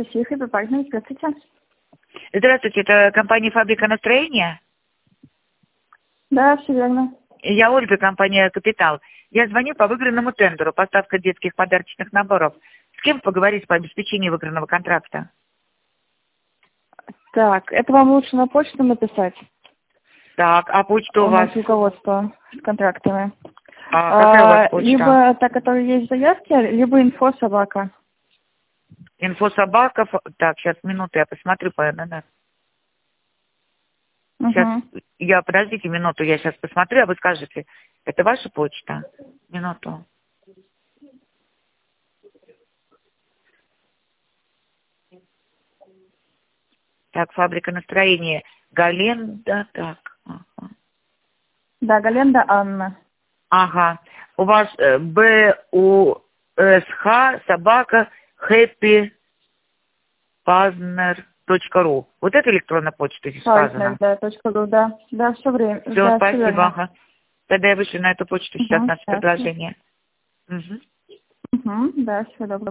Анастасия, Хэппи Партнер, здравствуйте. Здравствуйте, это компания «Фабрика настроения». Да, все верно. Я Ольга, компания «Капитал». Я звоню по выигранному тендеру, поставка детских подарочных наборов. С кем поговорить по обеспечению выигранного контракта? Так, это вам лучше на почту написать. Так, а почта у У вас? нас руководство с контрактами. А какая у вас почта? Либо та, которая есть в заявке, либо инфо-собака. Инфособака. Так, сейчас, минуту, я посмотрю по ННС. Сейчас, подождите минуту, я сейчас посмотрю, а вы скажете, это ваша почта? Минуту. Так, «Фабрика настроения». Галенда, так. Ага. Да, Галенда Анна. Ага. У вас БУСХ собака happypartner.ru. Вот это электронная почта здесь Партнер, сказано. да, .ру, да. Да, все время. Все, Да, все спасибо. верно. Ага. Тогда я вышлю на эту почту сейчас наше Ясно. предложение. Угу. Да, всего доброго.